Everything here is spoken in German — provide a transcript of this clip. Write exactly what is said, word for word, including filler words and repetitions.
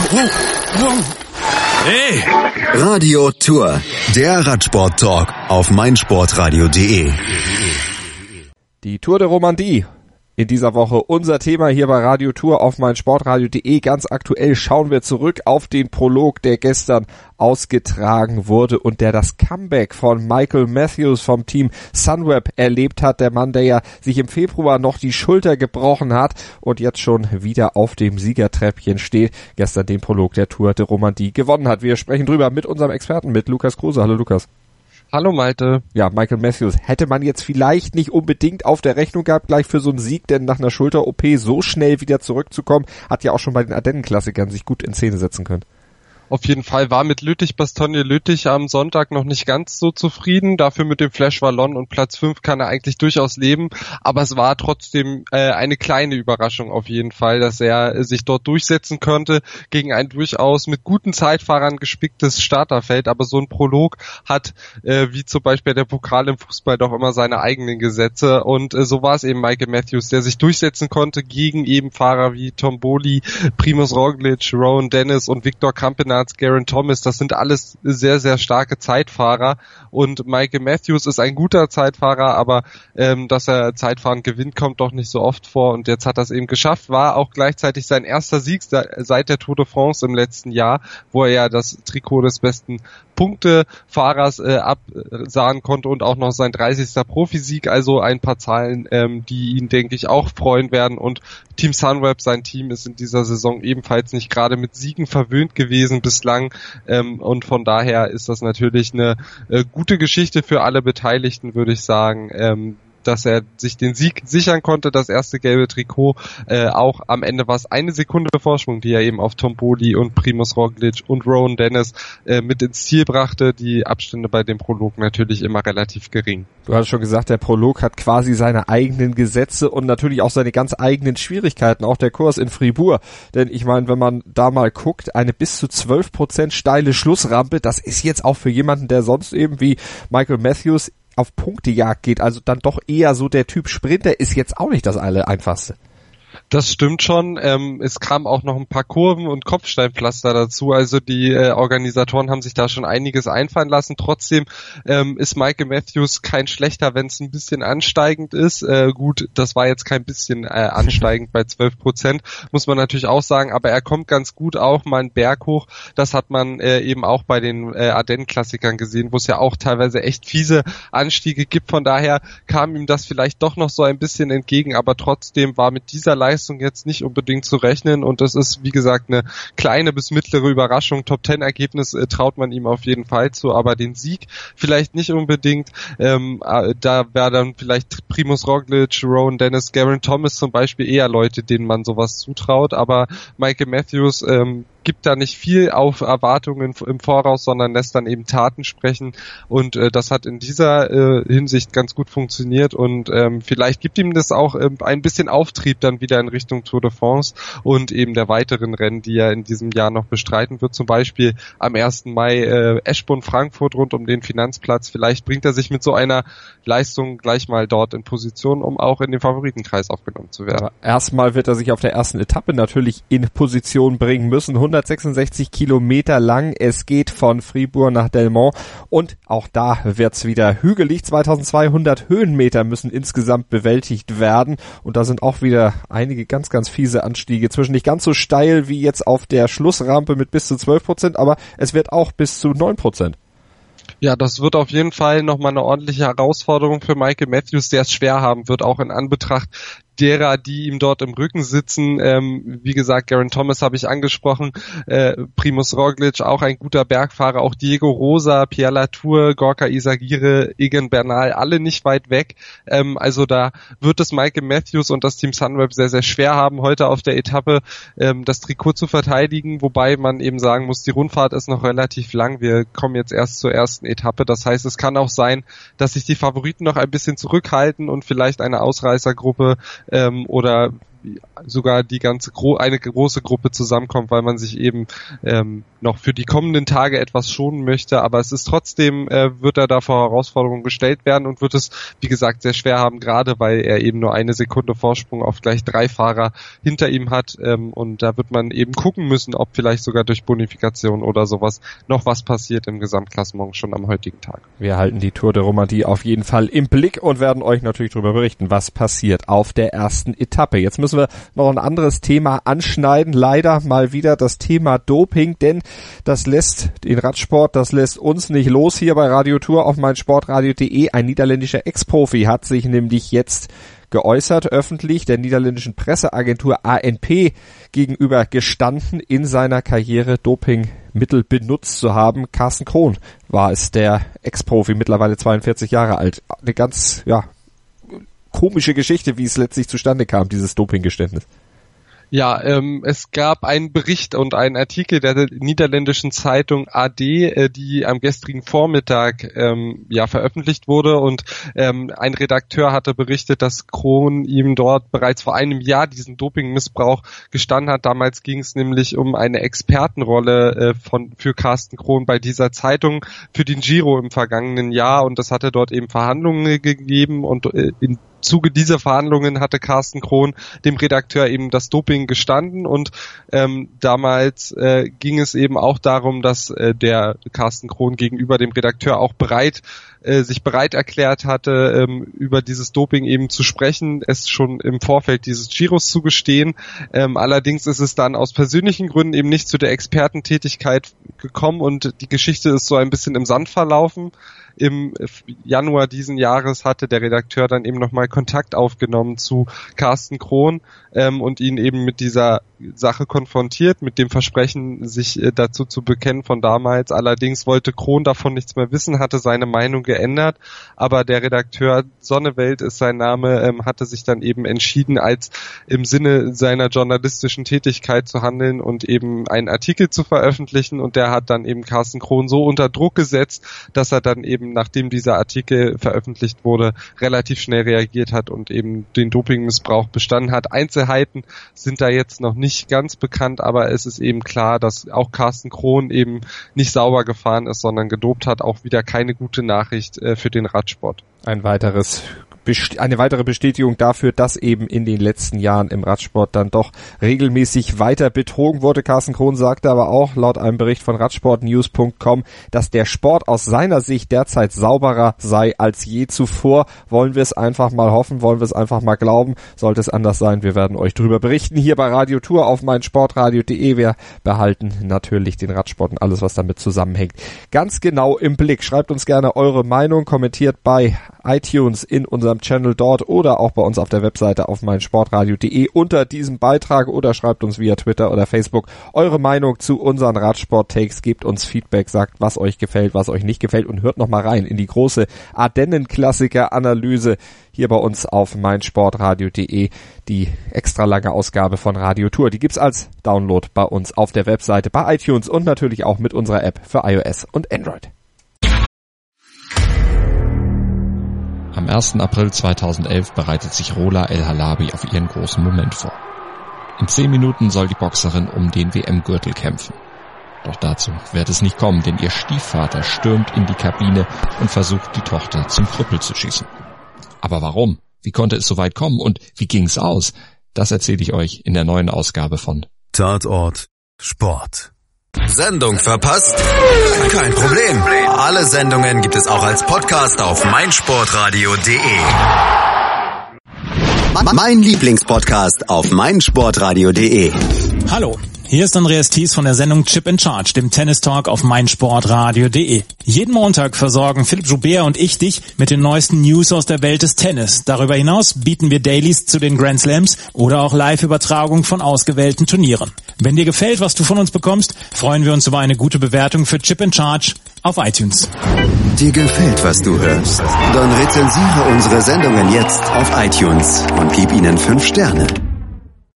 Hey! Radio Tour, der Radsport-Talk auf meinsportradio punkt de. Die Tour de Romandie. In dieser Woche unser Thema hier bei Radio Tour auf meinsportradio punkt de. Ganz aktuell schauen wir zurück auf den Prolog, der gestern ausgetragen wurde und der das Comeback von Michael Matthews vom Team Sunweb erlebt hat. Der Mann, der ja sich im Februar noch die Schulter gebrochen hat und jetzt schon wieder auf dem Siegertreppchen steht. Gestern den Prolog der Tour de Romandie gewonnen hat. Wir sprechen drüber mit unserem Experten, mit Lukas Kruse. Hallo Lukas. Hallo Malte. Ja, Michael Matthews hätte man jetzt vielleicht nicht unbedingt auf der Rechnung gehabt, gleich für so einen Sieg, denn nach einer Schulter-O P so schnell wieder zurückzukommen, hat ja auch schon bei den Ardennen-Klassikern sich gut in Szene setzen können. Auf jeden Fall war mit Lüttich-Bastogne-Lüttich am Sonntag noch nicht ganz so zufrieden. Dafür mit dem Flash Wallon und Platz fünf kann er eigentlich durchaus leben. Aber es war trotzdem äh, eine kleine Überraschung auf jeden Fall, dass er äh, sich dort durchsetzen konnte gegen ein durchaus mit guten Zeitfahrern gespicktes Starterfeld. Aber so ein Prolog hat, äh, wie zum Beispiel der Pokal im Fußball, doch immer seine eigenen Gesetze. Und äh, so war es eben Michael Matthews, der sich durchsetzen konnte gegen eben Fahrer wie Tom Boli, Primož Roglič, Rowan Dennis und Victor Campenaerts, Geraint Thomas. Das sind alles sehr, sehr starke Zeitfahrer und Michael Matthews ist ein guter Zeitfahrer, aber ähm, dass er Zeitfahren gewinnt, kommt doch nicht so oft vor und jetzt hat er es eben geschafft, war auch gleichzeitig sein erster Sieg seit der Tour de France im letzten Jahr, wo er ja das Trikot des besten Punktefahrers äh, absahen konnte und auch noch sein dreißigster Profisieg, also ein paar Zahlen, ähm, die ihn, denke ich, auch freuen werden und Team Sunweb, sein Team, ist in dieser Saison ebenfalls nicht gerade mit Siegen verwöhnt gewesen bislang ähm, und von daher ist das natürlich eine äh, gute Geschichte für alle Beteiligten, würde ich sagen, ähm, dass er sich den Sieg sichern konnte, das erste gelbe Trikot, äh, auch am Ende war es eine Sekunde Vorsprung, die er eben auf Tom Boli und Primož Roglič und Rowan Dennis äh, mit ins Ziel brachte. Die Abstände bei dem Prolog natürlich immer relativ gering. Du hast schon gesagt, der Prolog hat quasi seine eigenen Gesetze und natürlich auch seine ganz eigenen Schwierigkeiten, auch der Kurs in Fribourg. Denn ich meine, wenn man da mal guckt, eine bis zu zwölf Prozent steile Schlussrampe, das ist jetzt auch für jemanden, der sonst eben wie Michael Matthews auf Punktejagd geht, also dann doch eher so der Typ Sprinter, ist jetzt auch nicht das Allereinfachste. Das stimmt schon. Ähm, es kamen auch noch ein paar Kurven und Kopfsteinpflaster dazu. Also die äh, Organisatoren haben sich da schon einiges einfallen lassen. Trotzdem ähm, ist Michael Matthews kein schlechter, wenn es ein bisschen ansteigend ist. Äh, gut, das war jetzt kein bisschen äh, ansteigend bei zwölf Prozent, muss man natürlich auch sagen. Aber er kommt ganz gut auch mal einen Berg hoch. Das hat man äh, eben auch bei den äh, Ardennen-Klassikern gesehen, wo es ja auch teilweise echt fiese Anstiege gibt. Von daher kam ihm das vielleicht doch noch so ein bisschen entgegen. Aber trotzdem war mit dieser Leistung jetzt nicht unbedingt zu rechnen und das ist, wie gesagt, eine kleine bis mittlere Überraschung. Top Ten Ergebnis äh, traut man ihm auf jeden Fall zu, aber den Sieg vielleicht nicht unbedingt. Ähm, äh, da wäre dann vielleicht Primož Roglič, Rowan Dennis, Geraint Thomas zum Beispiel eher Leute, denen man sowas zutraut, aber Michael Matthews ähm, gibt da nicht viel auf Erwartungen im Voraus, sondern lässt dann eben Taten sprechen und äh, das hat in dieser äh, Hinsicht ganz gut funktioniert und ähm, vielleicht gibt ihm das auch ähm, ein bisschen Auftrieb dann wieder in Richtung Tour de France und eben der weiteren Rennen, die er in diesem Jahr noch bestreiten wird, zum Beispiel am ersten Mai äh, Eschborn-Frankfurt rund um den Finanzplatz. Vielleicht bringt er sich mit so einer Leistung gleich mal dort in Position, um auch in den Favoritenkreis aufgenommen zu werden. Aber erstmal wird er sich auf der ersten Etappe natürlich in Position bringen müssen. hundertsechsundsechzig Kilometer lang. Es geht von Fribourg nach Delmont und auch da wird's wieder hügelig. zweitausendzweihundert Höhenmeter müssen insgesamt bewältigt werden und da sind auch wieder einige ganz, ganz fiese Anstiege. Zwischen nicht ganz so steil wie jetzt auf der Schlussrampe mit bis zu zwölf Prozent, aber es wird auch bis zu neun Prozent. Ja, das wird auf jeden Fall nochmal eine ordentliche Herausforderung für Michael Matthews, der es schwer haben wird, auch in Anbetracht derer, die ihm dort im Rücken sitzen. Ähm, wie gesagt, Geraint Thomas habe ich angesprochen, äh, Primož Roglič, auch ein guter Bergfahrer, auch Diego Rosa, Pierre Latour, Gorka Izagirre, Egan Bernal, alle nicht weit weg. Ähm, also da wird es Michael Matthews und das Team Sunweb sehr, sehr schwer haben, heute auf der Etappe ähm, das Trikot zu verteidigen, wobei man eben sagen muss, die Rundfahrt ist noch relativ lang. Wir kommen jetzt erst zur ersten Etappe. Das heißt, es kann auch sein, dass sich die Favoriten noch ein bisschen zurückhalten und vielleicht eine Ausreißergruppe ähm, oder sogar die ganze gro- eine große Gruppe zusammenkommt, weil man sich eben ähm, noch für die kommenden Tage etwas schonen möchte. Aber es ist trotzdem, äh, wird er da vor Herausforderungen gestellt werden und wird es, wie gesagt, sehr schwer haben, gerade weil er eben nur eine Sekunde Vorsprung auf gleich drei Fahrer hinter ihm hat. Ähm, und da wird man eben gucken müssen, ob vielleicht sogar durch Bonifikation oder sowas noch was passiert im Gesamtklassement schon am heutigen Tag. Wir halten die Tour de Romandie auf jeden Fall im Blick und werden euch natürlich darüber berichten, was passiert auf der ersten Etappe. Jetzt müssen wir noch ein anderes Thema anschneiden. Leider mal wieder das Thema Doping, denn das lässt den Radsport, das lässt uns nicht los hier bei Radio Tour auf meinsportradio punkt de. Ein niederländischer Ex-Profi hat sich nämlich jetzt geäußert, öffentlich der niederländischen Presseagentur A N P gegenüber gestanden, in seiner Karriere Dopingmittel benutzt zu haben. Carsten Krohn war es, der Ex-Profi, mittlerweile zweiundvierzig Jahre alt. Eine ganz, ja, komische Geschichte, wie es letztlich zustande kam, dieses Dopinggeständnis. Ja, ähm, es gab einen Bericht und einen Artikel der niederländischen Zeitung A D, äh, die am gestrigen Vormittag ähm, ja veröffentlicht wurde, und ähm, ein Redakteur hatte berichtet, dass Krohn ihm dort bereits vor einem Jahr diesen Dopingmissbrauch gestanden hat. Damals ging es nämlich um eine Expertenrolle äh, von für Carsten Krohn bei dieser Zeitung für den Giro im vergangenen Jahr, und es hatte dort eben Verhandlungen gegeben, und äh, in Zuge dieser Verhandlungen hatte Carsten Krohn dem Redakteur eben das Doping gestanden, und ähm, damals äh, ging es eben auch darum, dass äh, der Carsten Krohn gegenüber dem Redakteur auch bereit äh, sich bereit erklärt hatte, ähm, über dieses Doping eben zu sprechen, es schon im Vorfeld dieses Giros zu gestehen. Ähm, allerdings ist es dann aus persönlichen Gründen eben nicht zu der Expertentätigkeit gekommen, und die Geschichte ist so ein bisschen im Sand verlaufen. Im Januar diesen Jahres hatte der Redakteur dann eben nochmal Kontakt aufgenommen zu Carsten Krohn ähm, und ihn eben mit dieser Sache konfrontiert, mit dem Versprechen, sich äh, dazu zu bekennen von damals. Allerdings wollte Krohn davon nichts mehr wissen, hatte seine Meinung geändert, aber der Redakteur, Sonnewelt ist sein Name, ähm, hatte sich dann eben entschieden, als im Sinne seiner journalistischen Tätigkeit zu handeln und eben einen Artikel zu veröffentlichen, und der hat dann eben Carsten Krohn so unter Druck gesetzt, dass er dann eben, nachdem dieser Artikel veröffentlicht wurde, relativ schnell reagiert hat und eben den Dopingmissbrauch bestanden hat. Einzelheiten sind da jetzt noch nicht ganz bekannt, aber es ist eben klar, dass auch Carsten Krohn eben nicht sauber gefahren ist, sondern gedopt hat. Auch wieder keine gute Nachricht äh, für den Radsport. Ein weiteres Eine weitere Bestätigung dafür, dass eben in den letzten Jahren im Radsport dann doch regelmäßig weiter betrogen wurde. Carsten Krohn sagte aber auch laut einem Bericht von radsportnews punkt com, dass der Sport aus seiner Sicht derzeit sauberer sei als je zuvor. Wollen wir es einfach mal hoffen, wollen wir es einfach mal glauben. Sollte es anders sein, wir werden euch darüber berichten hier bei Radio Tour auf meinsportradio punkt de. Wir behalten natürlich den Radsport und alles, was damit zusammenhängt, ganz genau im Blick. Schreibt uns gerne eure Meinung, kommentiert bei iTunes in unserem Channel dort oder auch bei uns auf der Webseite auf meinsportradio punkt de unter diesem Beitrag, oder schreibt uns via Twitter oder Facebook eure Meinung zu unseren Radsport-Takes, gebt uns Feedback, sagt, was euch gefällt, was euch nicht gefällt, und hört nochmal rein in die große Ardennen-Klassiker-Analyse hier bei uns auf meinsportradio punkt de, die extra lange Ausgabe von Radio Tour. Die gibt's als Download bei uns auf der Webseite, bei iTunes und natürlich auch mit unserer App für iOS und Android. Am ersten April zweitausendelf bereitet sich Rola El Halabi auf ihren großen Moment vor. In zehn Minuten soll die Boxerin um den W M-Gürtel kämpfen. Doch dazu wird es nicht kommen, denn ihr Stiefvater stürmt in die Kabine und versucht, die Tochter zum Krüppel zu schießen. Aber warum? Wie konnte es so weit kommen und wie ging's aus? Das erzähle ich euch in der neuen Ausgabe von Tatort Sport. Sendung verpasst? Kein Problem. Alle Sendungen gibt es auch als Podcast auf meinsportradio punkt de. Mein Lieblingspodcast auf meinsportradio punkt de. Hallo, hier ist Andreas Thies von der Sendung Chip in Charge, dem Tennis Talk auf meinsportradio punkt de. Jeden Montag versorgen Philipp Joubert und ich dich mit den neuesten News aus der Welt des Tennis. Darüber hinaus bieten wir Dailies zu den Grand Slams oder auch Live-Übertragung von ausgewählten Turnieren. Wenn dir gefällt, was du von uns bekommst, freuen wir uns über eine gute Bewertung für Chip in Charge auf iTunes. Dir gefällt, was du hörst? Dann rezensiere unsere Sendungen jetzt auf iTunes und gib ihnen fünf Sterne.